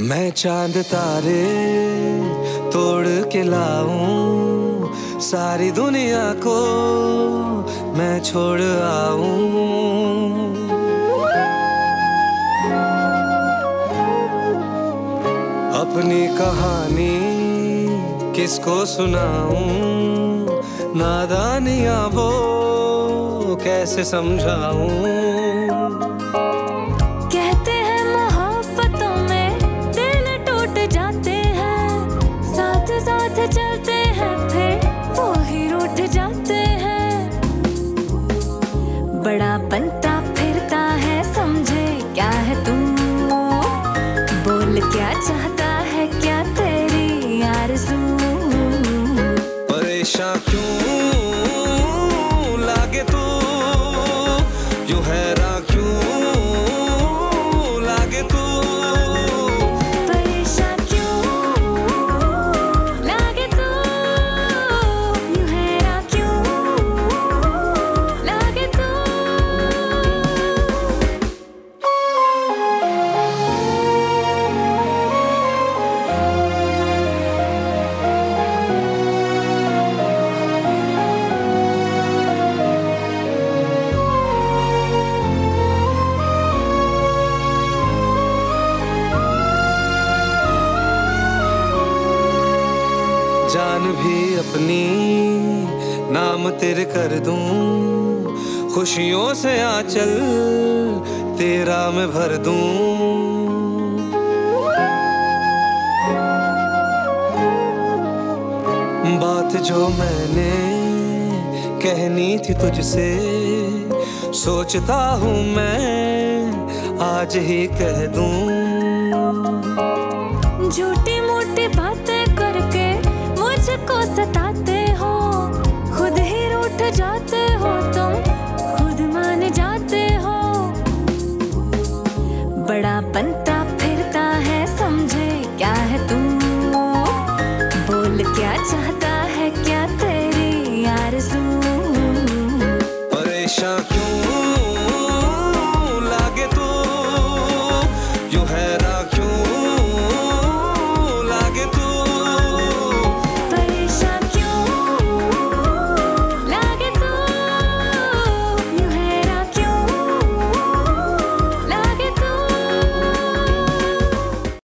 मैं चांद तारे तोड़ के लाऊं, सारी दुनिया को मैं छोड़ आऊं। अपनी कहानी किसको सुनाऊं, नादानियां वो कैसे समझाऊं। चलते हैं फिर वो ही रूठ जाते हैं। बड़ा बनता फिरता है, समझे क्या है तू, बोल क्या चाहता है, क्या तेरी आरज़ू। परेशान क्यों लागे तू, यूं हैरान क्यों लागे तू। जान भी अपनी नाम तेरे कर दूं, खुशियों से आंचल तेरा मैं भर दूं। बात जो मैंने कहनी थी तुझसे, सोचता हूँ मैं आज ही कह दूं। झूठी मूठी बातें करके मुझको सताते हो, खुद ही रूठ जाते हो तुम, खुद मान जाते हो। बड़ा बनता फिरता है, समझे क्या है तू, बोल क्या चाहता है, क्या तेरी आरज़ू। परेशान